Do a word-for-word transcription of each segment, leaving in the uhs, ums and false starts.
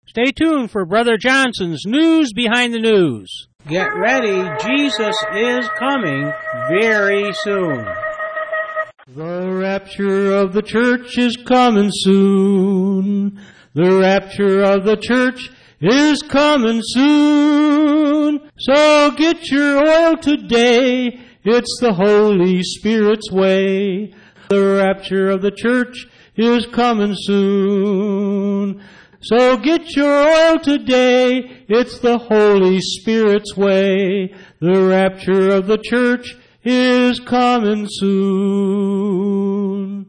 Stay tuned for Brother Johnson's News Behind the News. Get ready, Jesus is coming very soon. The rapture of the church is coming soon. The rapture of the church is coming soon. So get your oil today. It's the Holy Spirit's way. The rapture of the church is coming soon. So get your oil today. It's the Holy Spirit's way. The rapture of the church is coming soon.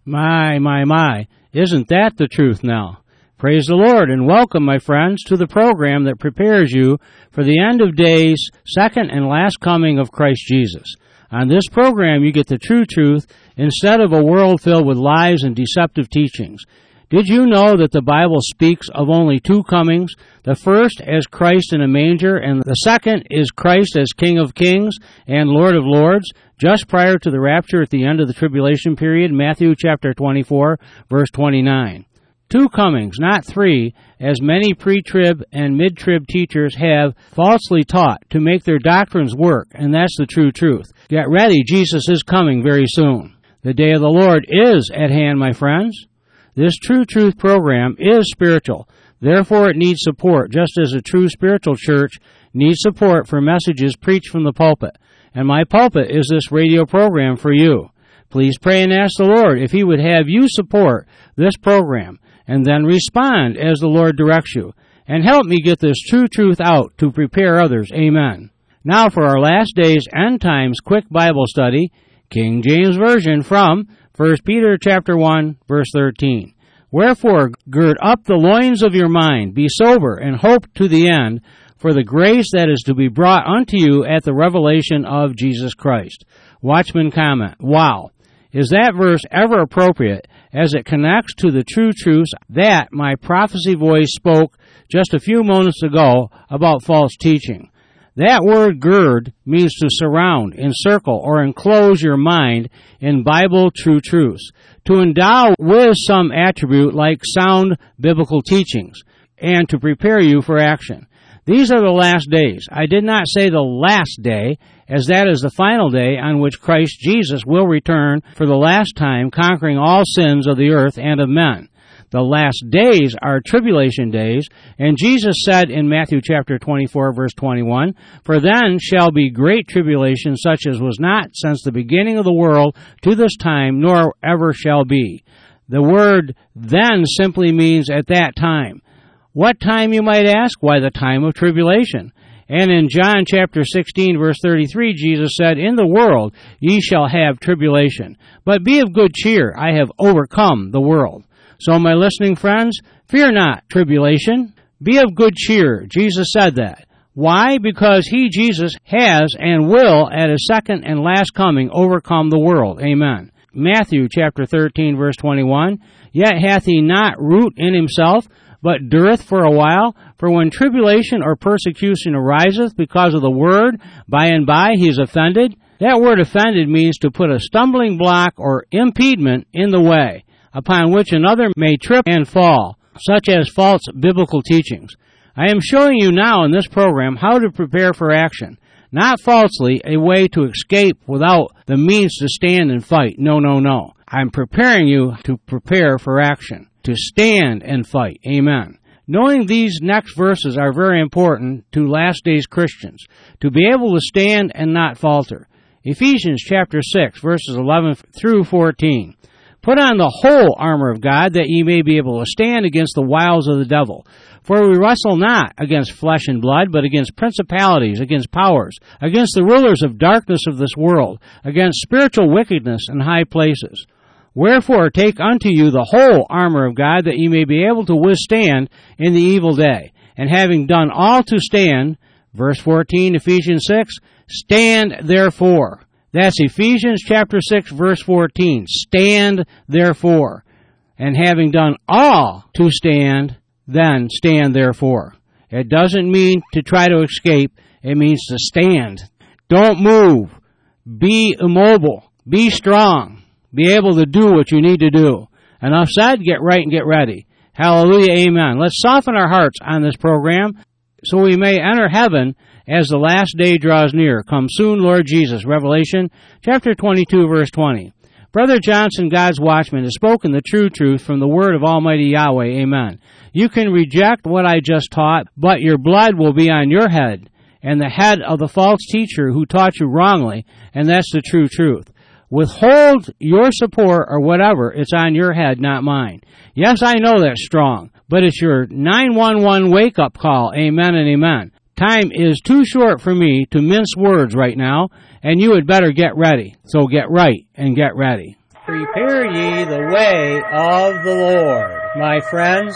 My, my, my. Isn't that the truth now? Praise the Lord and welcome, my friends, to the program that prepares you for the end of days, second and last coming of Christ Jesus. On this program, you get the true truth instead of a world filled with lies and deceptive teachings. Did you know that the Bible speaks of only two comings? The first as Christ in a manger, and the second is Christ as King of Kings and Lord of Lords, just prior to the rapture at the end of the tribulation period, Matthew chapter twenty-four, verse twenty-nine. Two comings, not three, as many pre-trib and mid-trib teachers have falsely taught to make their doctrines work, and that's the true truth. Get ready, Jesus is coming very soon. The day of the Lord is at hand, my friends. This True Truth program is spiritual. Therefore, it needs support, just as a true spiritual church needs support for messages preached from the pulpit. And my pulpit is this radio program for you. Please pray and ask the Lord if He would have you support this program, and then respond as the Lord directs you. And help me get this true truth out to prepare others. Amen. Now for our last day's end times quick Bible study, King James Version from First Peter chapter one, verse thirteen. Wherefore, gird up the loins of your mind, be sober, and hope to the end, for the grace that is to be brought unto you at the revelation of Jesus Christ. Watchman comment, wow. Is that verse ever appropriate as it connects to the true truths that my prophecy voice spoke just a few moments ago about false teaching? That word gird means to surround, encircle, or enclose your mind in Bible true truths, to endow with some attribute like sound biblical teachings, and to prepare you for action. These are the last days. I did not say the last day, as that is the final day on which Christ Jesus will return for the last time, conquering all sins of the earth and of men. The last days are tribulation days, and Jesus said in Matthew chapter twenty-four, verse twenty-one, For then shall be great tribulation, such as was not since the beginning of the world to this time, nor ever shall be. The word then simply means at that time. What time, you might ask? Why, the time of tribulation. And in John chapter sixteen, verse thirty-three, Jesus said, In the world ye shall have tribulation, but be of good cheer, I have overcome the world. So, my listening friends, fear not tribulation. Be of good cheer. Jesus said that. Why? Because He, Jesus, has and will, at His second and last coming, overcome the world. Amen. Matthew chapter thirteen, verse twenty-one, Yet hath He not root in Himself, but dureth for a while. For when tribulation or persecution ariseth because of the word, by and by He is offended. That word offended means to put a stumbling block or impediment in the way, upon which another may trip and fall, such as false biblical teachings. I am showing you now in this program how to prepare for action, not falsely a way to escape without the means to stand and fight. No, no, no. I'm preparing you to prepare for action, to stand and fight. Amen. Knowing these next verses are very important to last days Christians, to be able to stand and not falter. Ephesians chapter six, verses eleven through fourteen. Put on the whole armor of God, that ye may be able to stand against the wiles of the devil. For we wrestle not against flesh and blood, but against principalities, against powers, against the rulers of darkness of this world, against spiritual wickedness in high places. Wherefore take unto you the whole armor of God, that ye may be able to withstand in the evil day. And having done all to stand, verse fourteen, Ephesians six, stand therefore. That's Ephesians chapter six, verse fourteen. Stand therefore. And having done all to stand, then stand therefore. It doesn't mean to try to escape. It means to stand. Don't move. Be immobile. Be strong. Be able to do what you need to do. Enough said, get right and get ready. Hallelujah, amen. Let's soften our hearts on this program so we may enter heaven as the last day draws near. Come soon, Lord Jesus. Revelation chapter twenty-two, verse twenty. Brother Johnson, God's watchman, has spoken the true truth from the word of Almighty Yahweh. Amen. You can reject what I just taught, but your blood will be on your head and the head of the false teacher who taught you wrongly, and that's the true truth. Withhold your support or whatever, it's on your head, not mine. Yes, I know that's strong, but it's your nine one one wake-up call. Amen and amen. Time is too short for me to mince words right now, and you had better get ready. So get right and get ready. Prepare ye the way of the Lord, my friends.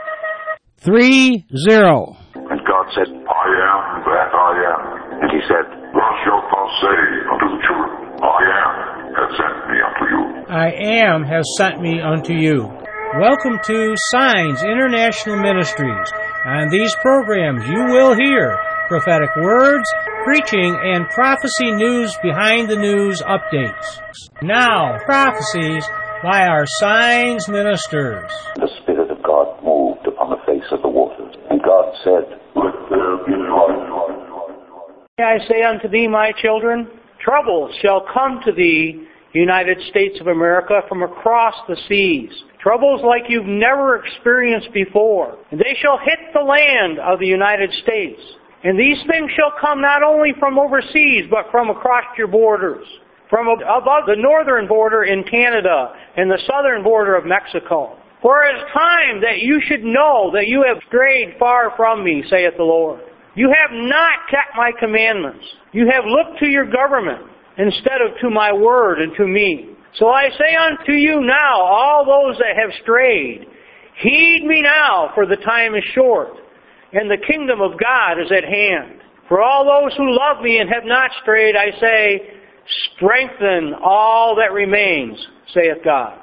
Three zero. And God said, I am that I am. And he said, Thus shalt thou say unto the children, I am has sent me unto you. I am has sent me unto you. Welcome to Signs International Ministries. On these programs you will hear prophetic words, preaching, and prophecy news behind the news updates. Now, prophecies by our Signs ministers. The Spirit of God moved upon the face of the waters, and God said, Let there be light. I say unto thee, my children, troubles shall come to thee, United States of America, from across the seas. Troubles like you've never experienced before. And they shall hit the land of the United States. And these things shall come not only from overseas, but from across your borders. From above the northern border in Canada and the southern border of Mexico. For it is time that you should know that you have strayed far from me, saith the Lord. You have not kept my commandments. You have looked to your government instead of to my word and to me. So I say unto you now, all those that have strayed, heed me now, for the time is short, and the kingdom of God is at hand. For all those who love me and have not strayed, I say, strengthen all that remains, saith God.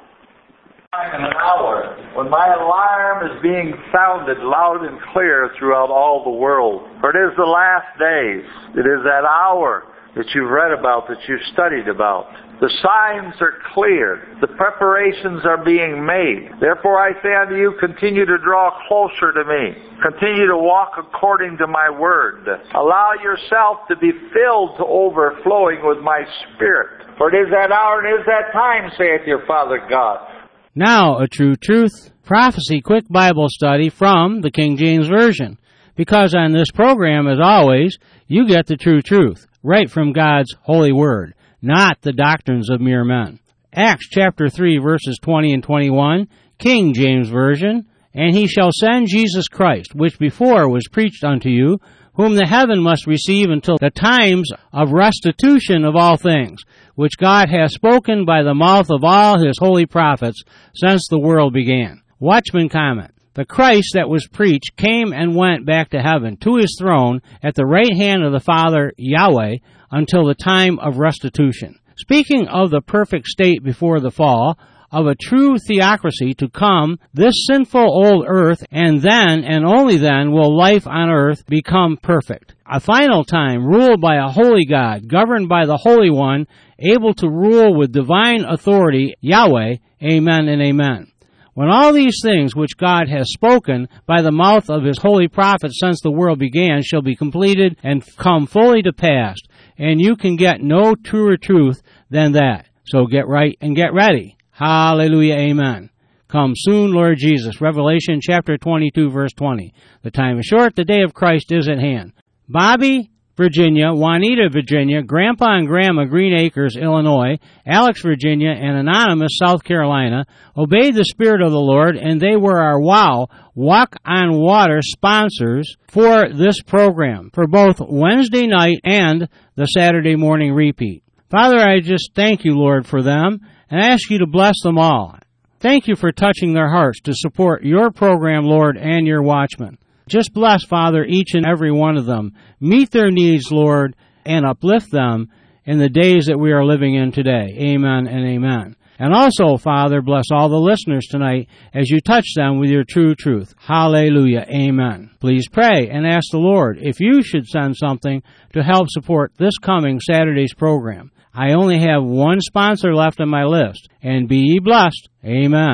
In an hour, when my alarm is being sounded loud and clear throughout all the world. For it is the last days. It is that hour that you've read about, that you've studied about. The signs are clear. The preparations are being made. Therefore I say unto you, continue to draw closer to me. Continue to walk according to my word. Allow yourself to be filled to overflowing with my Spirit. For it is that hour and it is that time, saith your Father God. Now, a true truth prophecy quick Bible study from the King James Version. Because on this program, as always, you get the true truth, right from God's holy word, not the doctrines of mere men. Acts chapter three, verses twenty and twenty-one, King James Version. And he shall send Jesus Christ, which before was preached unto you, whom the heaven must receive until the times of restitution of all things, which God hath spoken by the mouth of all his holy prophets since the world began. Watchman comment. The Christ that was preached came and went back to heaven, to his throne, at the right hand of the Father, Yahweh, until the time of restitution. Speaking of the perfect state before the fall, of a true theocracy to come, this sinful old earth, and then, and only then, will life on earth become perfect. A final time, ruled by a holy God, governed by the Holy One, able to rule with divine authority, Yahweh, amen and amen. When all these things which God has spoken by the mouth of his holy prophets since the world began shall be completed and come fully to pass, and you can get no truer truth than that. So get right and get ready. Hallelujah, amen. Come soon, Lord Jesus. Revelation chapter twenty-two, verse twenty. The time is short, the day of Christ is at hand. Bobby, Virginia, Juanita, Virginia, Grandpa and Grandma, Green Acres, Illinois, Alex, Virginia, and Anonymous, South Carolina, obeyed the Spirit of the Lord, and they were our WOW, Walk on Water sponsors for this program, for both Wednesday night and the Saturday morning repeat. Father, I just thank you, Lord, for them, and I ask you to bless them all. Thank you for touching their hearts to support your program, Lord, and your watchmen. Just bless, Father, each and every one of them. Meet their needs, Lord, and uplift them in the days that we are living in today. Amen and amen. And also, Father, bless all the listeners tonight as you touch them with your true truth. Hallelujah. Amen. Please pray and ask the Lord if you should send something to help support this coming Saturday's program. I only have one sponsor left on my list, and be ye blessed. Amen.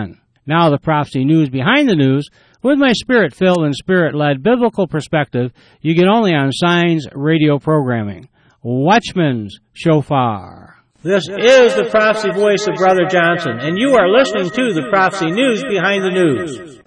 Now the Prophecy News Behind the News, with my spirit-filled and spirit-led biblical perspective you get only on Signs Radio programming. Watchman's Shofar. This is the prophecy voice of Brother Johnson, and you are listening to the Prophecy News Behind the News.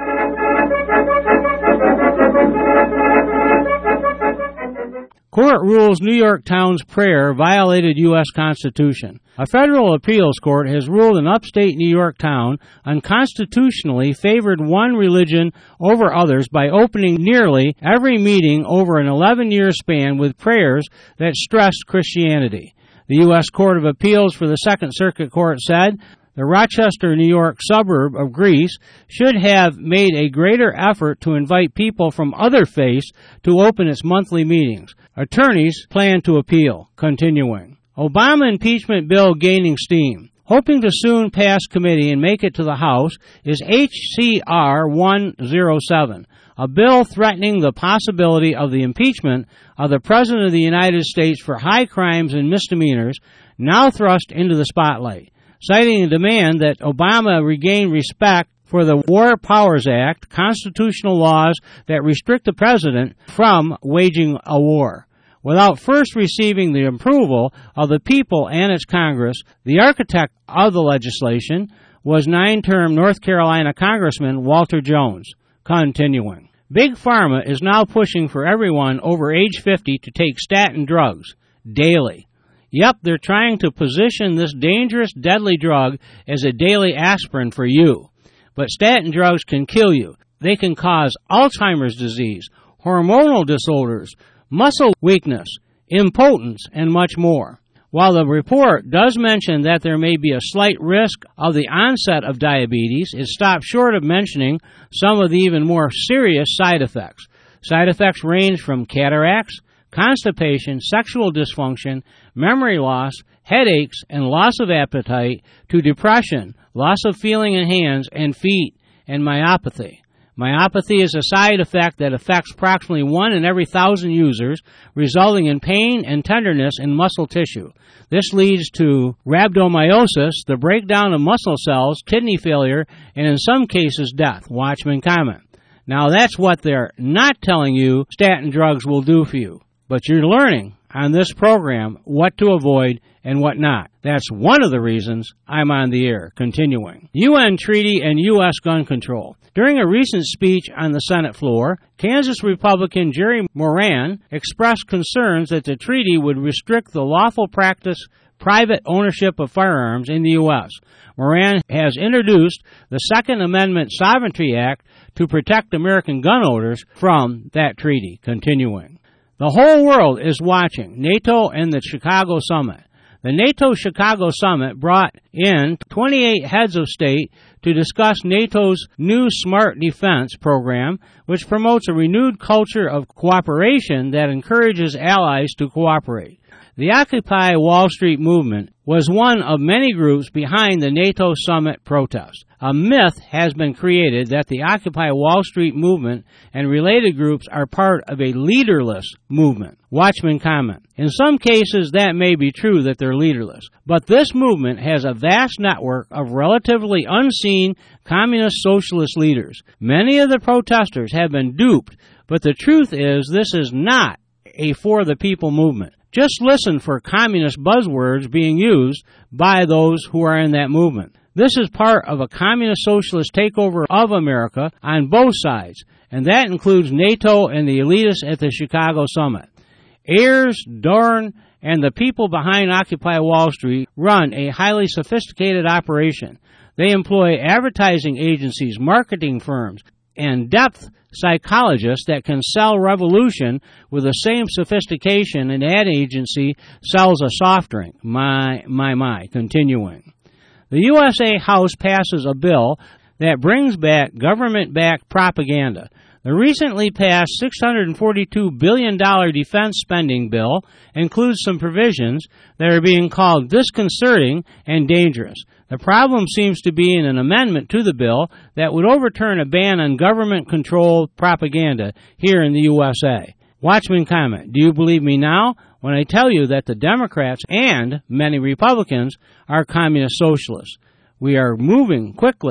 Court rules New York town's prayer violated U S Constitution. A federal appeals court has ruled an upstate New York town unconstitutionally favored one religion over others by opening nearly every meeting over an eleven-year span with prayers that stressed Christianity. The U S Court of Appeals for the Second Circuit Court said the Rochester, New York suburb of Greece should have made a greater effort to invite people from other faiths to open its monthly meetings. Attorneys plan to appeal. Continuing. Obama impeachment bill gaining steam. Hoping to soon pass committee and make it to the House is H C R one oh seven, a bill threatening the possibility of the impeachment of the President of the United States for high crimes and misdemeanors, now thrust into the spotlight, citing a demand that Obama regain respect for the War Powers Act, constitutional laws that restrict the president from waging a war. Without first receiving the approval of the people and its Congress, the architect of the legislation was nine-term North Carolina Congressman Walter Jones. Continuing. Big Pharma is now pushing for everyone over age fifty to take statin drugs daily. Yep, they're trying to position this dangerous, deadly drug as a daily aspirin for you. But statin drugs can kill you. They can cause Alzheimer's disease, hormonal disorders, muscle weakness, impotence, and much more. While the report does mention that there may be a slight risk of the onset of diabetes, it stops short of mentioning some of the even more serious side effects. Side effects range from cataracts, constipation, sexual dysfunction, memory loss, headaches, and loss of appetite, to depression, loss of feeling in hands and feet, and myopathy. Myopathy is a side effect that affects approximately one in every thousand users, resulting in pain and tenderness in muscle tissue. This leads to rhabdomyosis, the breakdown of muscle cells, kidney failure, and in some cases death. Watchman comment. Now that's what they're not telling you statin drugs will do for you. But you're learning on this program what to avoid and what not. That's one of the reasons I'm on the air. Continuing. U N treaty and U S gun control. During a recent speech on the Senate floor, Kansas Republican Jerry Moran expressed concerns that the treaty would restrict the lawful practice private ownership of firearms in the U S. Moran has introduced the Second Amendment Sovereignty Act to protect American gun owners from that treaty. Continuing. The whole world is watching NATO and the Chicago Summit. The NATO Chicago Summit brought in twenty-eight heads of state to discuss NATO's new Smart Defense program, which promotes a renewed culture of cooperation that encourages allies to cooperate. The Occupy Wall Street movement was one of many groups behind the NATO summit protest. A myth has been created that the Occupy Wall Street movement and related groups are part of a leaderless movement. Watchman comment. In some cases, that may be true that they're leaderless, but this movement has a vast network of relatively unseen communist socialist leaders. Many of the protesters have been duped, but the truth is this is not a for-the-people movement. Just listen for communist buzzwords being used by those who are in that movement. This is part of a communist socialist takeover of America on both sides, and that includes NATO and the elitists at the Chicago Summit. Ayers, Dorn, and the people behind Occupy Wall Street run a highly sophisticated operation. They employ advertising agencies, marketing firms, and depth psychologists that can sell revolution with the same sophistication an ad agency sells a soft drink. My, my, my. Continuing. The U S A House passes a bill that brings back government-backed propaganda. The recently passed six hundred forty-two billion dollars defense spending bill includes some provisions that are being called disconcerting and dangerous. The problem seems to be in an amendment to the bill that would overturn a ban on government-controlled propaganda here in the U S A. Watchman comment. Do you believe me now when I tell you that the Democrats and many Republicans are communist socialists? We are moving quickly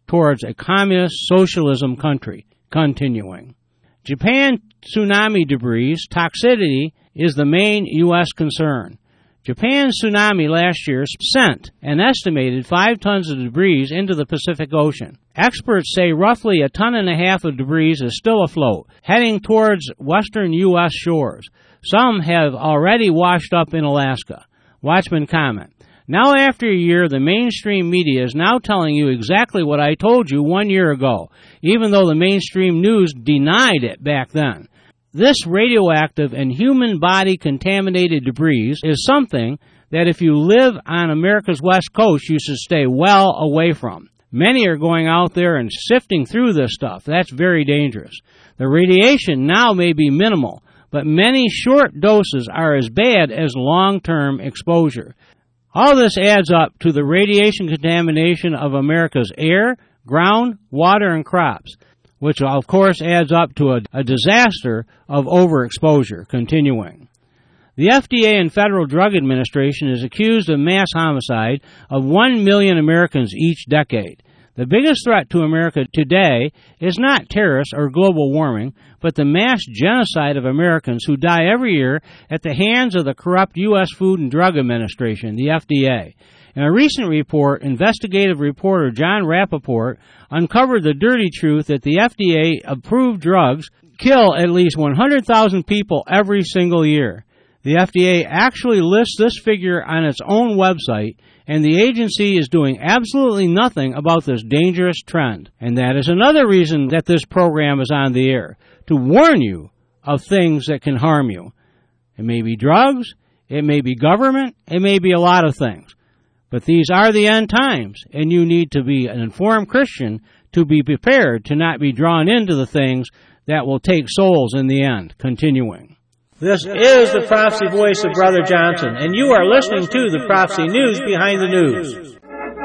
towards a communist socialism country. Continuing. Japan tsunami debris toxicity is the main U S concern. Japan's tsunami last year sent an estimated five tons of debris into the Pacific Ocean. Experts say roughly a ton and a half of debris is still afloat, heading towards western U S shores. Some have already washed up in Alaska. Watchman comment. Now after a year, the mainstream media is now telling you exactly what I told you one year ago, even though the mainstream news denied it back then. This radioactive and human body contaminated debris is something that if you live on America's west coast, you should stay well away from. Many are going out there and sifting through this stuff. That's very dangerous. The radiation now may be minimal, but many short doses are as bad as long-term exposure. All this adds up to the radiation contamination of America's air, ground, water, and crops, which of course adds up to a, a disaster of overexposure. Continuing. The F D A and Federal Drug Administration is accused of mass homicide of one million Americans each decade. The biggest threat to America today is not terrorists or global warming, but the mass genocide of Americans who die every year at the hands of the corrupt U S Food and Drug Administration, the F D A. In a recent report, investigative reporter John Rappaport uncovered the dirty truth that the F D A-approved drugs kill at least one hundred thousand people every single year. The F D A actually lists this figure on its own website, and the agency is doing absolutely nothing about this dangerous trend. And that is another reason that this program is on the air, to warn you of things that can harm you. It may be drugs, it may be government, it may be a lot of things. But these are the end times, and you need to be an informed Christian to be prepared to not be drawn into the things that will take souls in the end. Continuing. This is the prophecy voice of Brother Johnson, and you are listening to the Prophecy News Behind the News.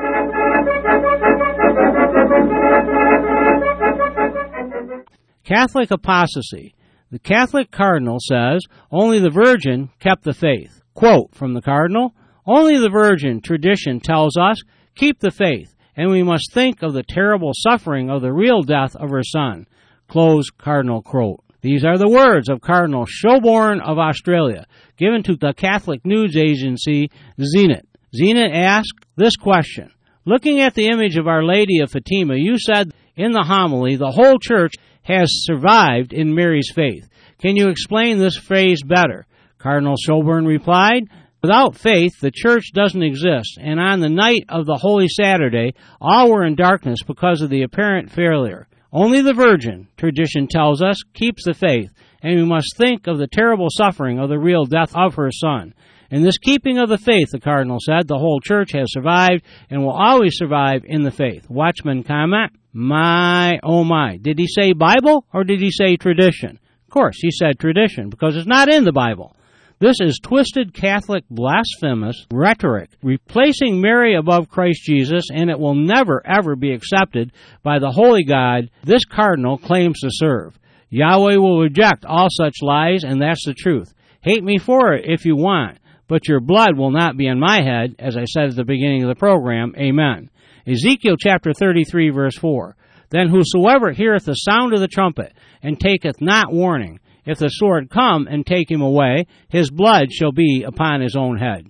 Catholic apostasy. The Catholic cardinal says only the Virgin kept the faith. Quote from the cardinal, only the Virgin, tradition tells us, keep the faith, and we must think of the terrible suffering of the real death of her son. Close Cardinal quote. These are the words of Cardinal Shelbourne of Australia, given to the Catholic news agency Zenit. Zenit asked this question. Looking at the image of Our Lady of Fatima, you said in the homily, the whole church has survived in Mary's faith. Can you explain this phrase better? Cardinal Shelbourne replied, without faith, the church doesn't exist, and on the night of the Holy Saturday, all were in darkness because of the apparent failure. Only the Virgin, tradition tells us, keeps the faith, and we must think of the terrible suffering of the real death of her son. In this keeping of the faith, the Cardinal said, the whole church has survived and will always survive in the faith. Watchman comment, my, oh my. Did he say Bible or did he say tradition? Of course, he said tradition because it's not in the Bible. This is twisted Catholic blasphemous rhetoric, replacing Mary above Christ Jesus, and it will never, ever be accepted by the holy God this cardinal claims to serve. Yahweh will reject all such lies, and that's the truth. Hate me for it if you want, but your blood will not be on my head, as I said at the beginning of the program. Amen. Ezekiel chapter thirty-three, verse four. Then whosoever heareth the sound of the trumpet, and taketh not warning, if the sword come and take him away, his blood shall be upon his own head.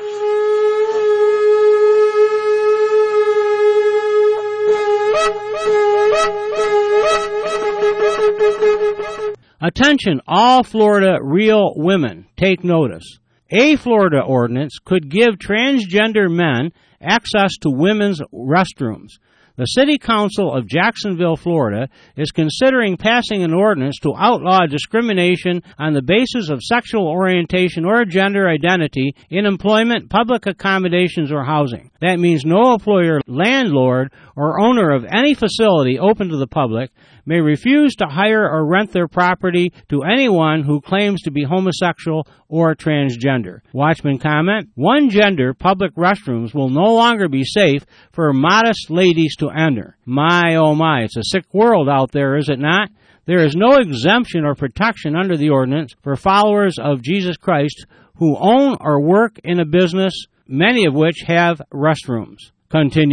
Attention, all Florida real women, take notice. A Florida ordinance could give transgender men access to women's restrooms. The City Council of Jacksonville, Florida, is considering passing an ordinance to outlaw discrimination on the basis of sexual orientation or gender identity in employment, public accommodations, or housing. That means no employer, landlord, or owner of any facility open to the public may refuse to hire or rent their property to anyone who claims to be homosexual or transgender. Watchman comment, one gender public restrooms will no longer be safe for modest ladies to enter. My, oh my, it's a sick world out there, is it not? There is no exemption or protection under the ordinance for followers of Jesus Christ who own or work in a business, many of which have restrooms. Continuing.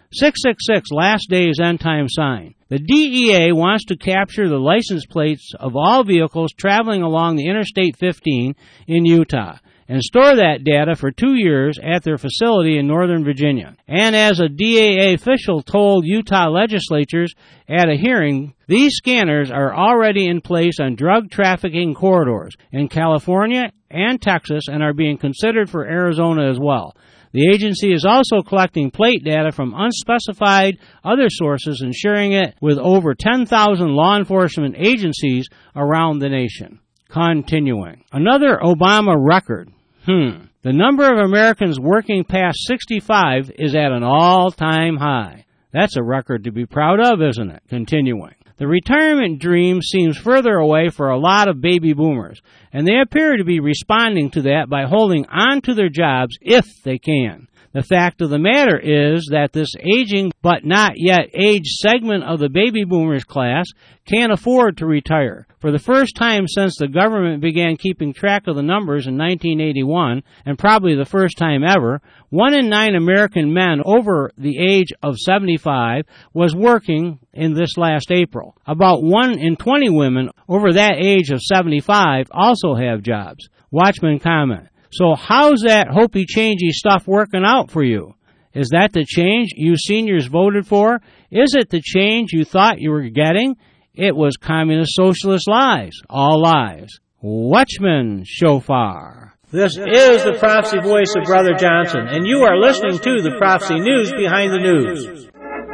six six six, Last Days End Time Sign. The D E A wants to capture the license plates of all vehicles traveling along the Interstate fifteen in Utah and store that data for two years at their facility in Northern Virginia. And as a D E A official told Utah legislatures at a hearing, these scanners are already in place on drug trafficking corridors in California and Texas and are being considered for Arizona as well. The agency is also collecting plate data from unspecified other sources and sharing it with over ten thousand law enforcement agencies around the nation. Continuing. Another Obama record. Hmm. The number of Americans working past sixty-five is at an all-time high. That's a record to be proud of, isn't it? Continuing. The retirement dream seems further away for a lot of baby boomers, and they appear to be responding to that by holding on to their jobs if they can. The fact of the matter is that this aging but not yet aged segment of the baby boomers class can't afford to retire. For the first time since the government began keeping track of the numbers in nineteen eighty-one, and probably the first time ever, one in nine American men over the age of seventy-five was working in this last April. About one in twenty women over that age of seventy-five also have jobs. Watchman comment. So how's that hopey-changey stuff working out for you? Is that the change you seniors voted for? Is it the change you thought you were getting? It was communist socialist lies. All lies. Watchman Shofar. This is the prophecy voice of Brother Johnson, and you are listening to the Prophecy News Behind the News.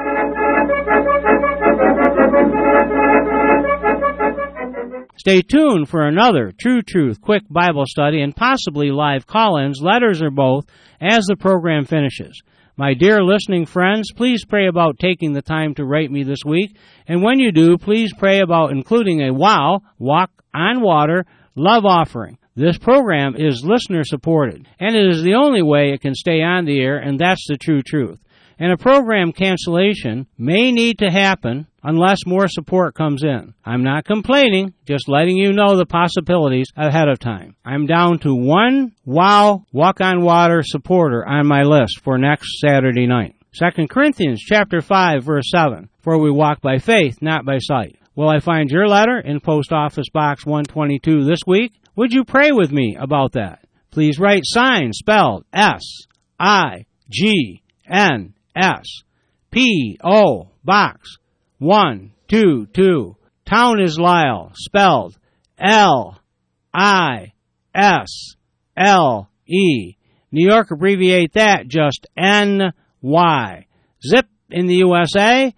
Stay tuned for another True Truth quick Bible study and possibly live call-ins, letters or both, as the program finishes. My dear listening friends, please pray about taking the time to write me this week, and when you do, please pray about including a WOW, Walk on Water, love offering. This program is listener-supported, and it is the only way it can stay on the air, and that's the true truth. And a program cancellation may need to happen unless more support comes in. I'm not complaining, just letting you know the possibilities ahead of time. I'm down to one WOW Walk on Water supporter on my list for next Saturday night. Second Corinthians chapter five, verse seven, for we walk by faith, not by sight. Will I find your letter in Post Office Box one twenty-two this week? Would you pray with me about that? Please write sign spelled S I G N S P O Box one two two. Town is Lisle, spelled L I S L E. New York, abbreviate that just N Y. Zip in the U S A,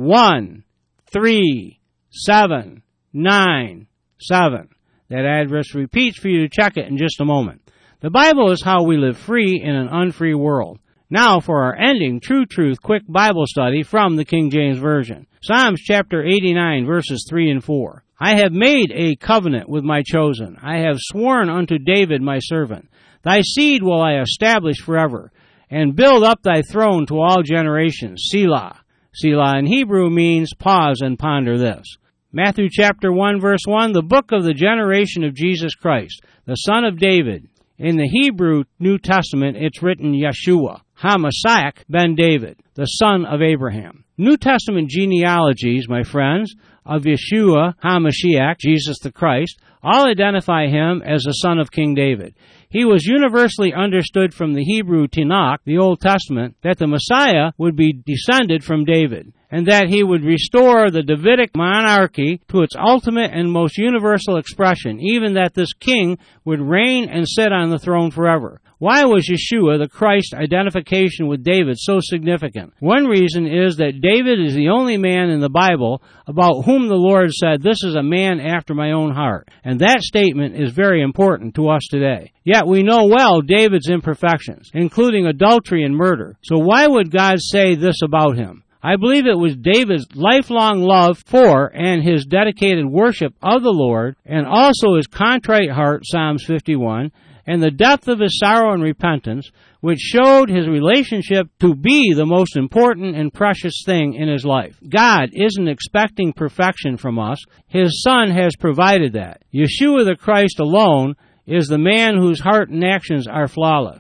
one three seven nine seven. That address repeats for you to check it in just a moment. The Bible is how we live free in an unfree world. Now for our ending True Truth quick Bible study from the King James Version. Psalms chapter eighty-nine, verses three and four. I have made a covenant with my chosen. I have sworn unto David my servant. Thy seed will I establish forever, and build up thy throne to all generations. Selah. Selah in Hebrew means pause and ponder this. Matthew chapter one, verse one, the book of the generation of Jesus Christ, the son of David. In the Hebrew New Testament, it's written Yeshua, HaMashiach ben David, the son of Abraham. New Testament genealogies, my friends, of Yeshua, HaMashiach, Jesus the Christ, all identify him as the son of King David. He was universally understood from the Hebrew Tanakh, the Old Testament, that the Messiah would be descended from David, and that he would restore the Davidic monarchy to its ultimate and most universal expression, even that this king would reign and sit on the throne forever. Why was Yeshua, the Christ identification with David, so significant? One reason is that David is the only man in the Bible about whom the Lord said, "This is a man after my own heart." And that statement is very important to us today. Yet we know well David's imperfections, including adultery and murder. So why would God say this about him? I believe it was David's lifelong love for and his dedicated worship of the Lord, and also his contrite heart, Psalms fifty-one, and the depth of his sorrow and repentance, which showed his relationship to be the most important and precious thing in his life. God isn't expecting perfection from us. His Son has provided that. Yeshua the Christ alone is the man whose heart and actions are flawless.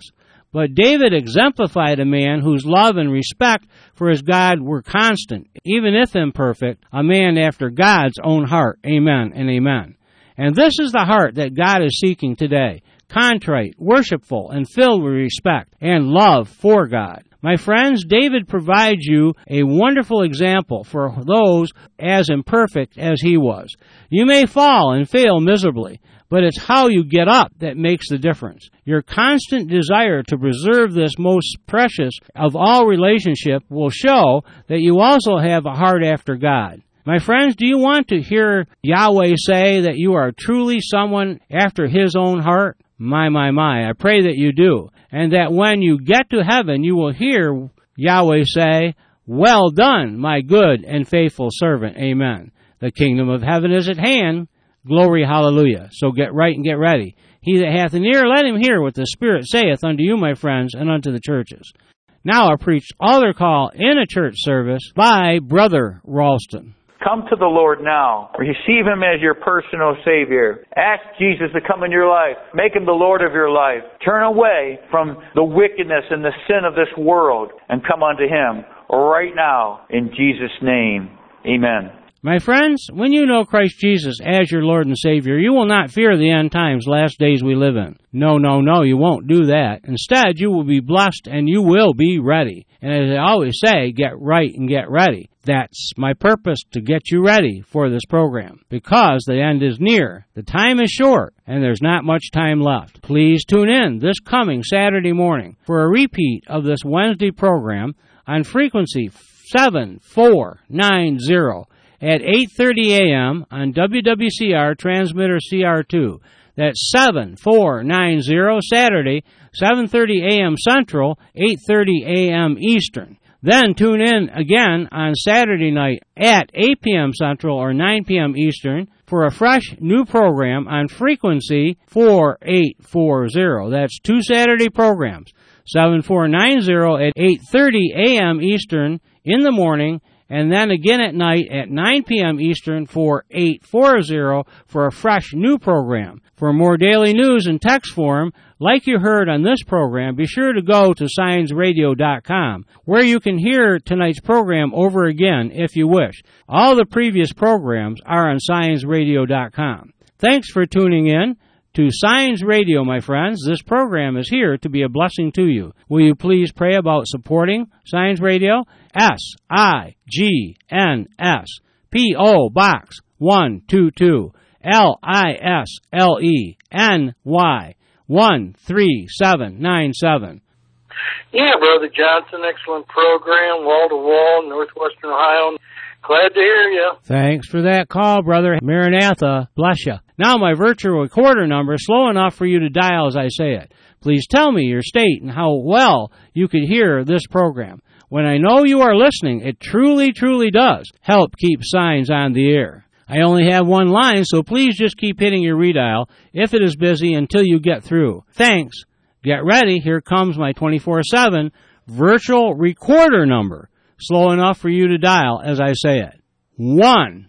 But David exemplified a man whose love and respect for his God were constant, even if imperfect, a man after God's own heart. Amen and amen. And this is the heart that God is seeking today, contrite, worshipful, and filled with respect and love for God. My friends, David provides you a wonderful example for those as imperfect as he was. You may fall and fail miserably, but it's how you get up that makes the difference. Your constant desire to preserve this most precious of all relationship will show that you also have a heart after God. My friends, do you want to hear Yahweh say that you are truly someone after His own heart? My, my, my, I pray that you do, and that when you get to heaven, you will hear Yahweh say, "Well done, my good and faithful servant." Amen. The kingdom of heaven is at hand. Glory, hallelujah. So get right and get ready. He that hath an ear, let him hear what the Spirit saith unto you, my friends, and unto the churches. Now I preach altar call in a church service by Brother Ralston. Come to the Lord now. Receive Him as your personal Savior. Ask Jesus to come in your life. Make Him the Lord of your life. Turn away from the wickedness and the sin of this world and come unto Him right now in Jesus' name. Amen. My friends, when you know Christ Jesus as your Lord and Savior, you will not fear the end times, last days we live in. No, no, no, you won't do that. Instead, you will be blessed and you will be ready. And as I always say, get right and get ready. That's my purpose, to get you ready for this program, because the end is near. The time is short, and there's not much time left. Please tune in this coming Saturday morning for a repeat of this Wednesday program on frequency seven four nine zero. At eight thirty a.m. on W W C R transmitter C R two. That's seven four nine zero, Saturday, seven thirty a.m. Central, eight thirty a.m. Eastern. Then tune in again on Saturday night at eight p.m. Central or nine p.m. Eastern for a fresh new program on frequency four eight four zero. That's two Saturday programs, seven four nine zero at eight thirty a.m. Eastern in the morning, and then again at night at nine p.m. Eastern for eight forty for a fresh new program. For more daily news in text form, like you heard on this program, be sure to go to Science Radio dot com, where you can hear tonight's program over again if you wish. All the previous programs are on Science Radio dot com. Thanks for tuning in to Science Radio, my friends. This program is here to be a blessing to you. Will you please pray about supporting Science Radio? S I G N S, P O Box one two two, L I S L E N Y, one three seven nine seven. Yeah, Brother Johnson, excellent program, wall to wall, Northwestern Ohio. Glad to hear you. Thanks for that call, Brother Maranatha. Bless you. Now my virtual recorder number is slow enough for you to dial as I say it. Please tell me your state and how well you could hear this program. When I know you are listening, it truly, truly does help keep Signs on the air. I only have one line, so please just keep hitting your redial if it is busy until you get through. Thanks. Get ready. Here comes my twenty-four seven virtual recorder number. Slow enough for you to dial as I say it. One,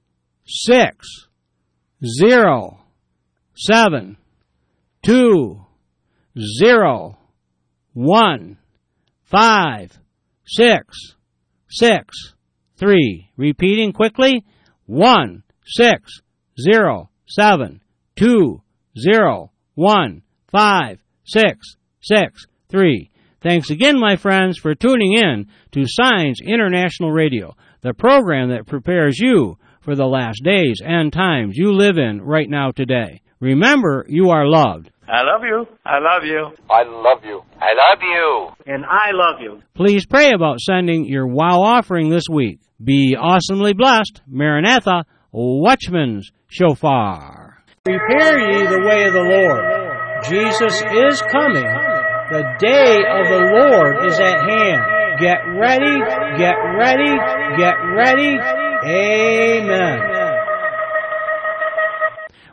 six, zero, seven, two, zero, one, five, six, six, three. Repeating quickly. One, six, zero, seven, two, zero, one, five, six, six, three. Thanks again, my friends, for tuning in to Signs International Radio, the program that prepares you for the last days and times you live in right now today. Remember, you are loved. I love you. I love you. I love you. I love you. And I love you. Please pray about sending your WOW offering this week. Be awesomely blessed. Maranatha, Watchman's Shofar. Prepare ye the way of the Lord. Jesus is coming. The day of the Lord is at hand. Get ready, get ready, get ready. Amen.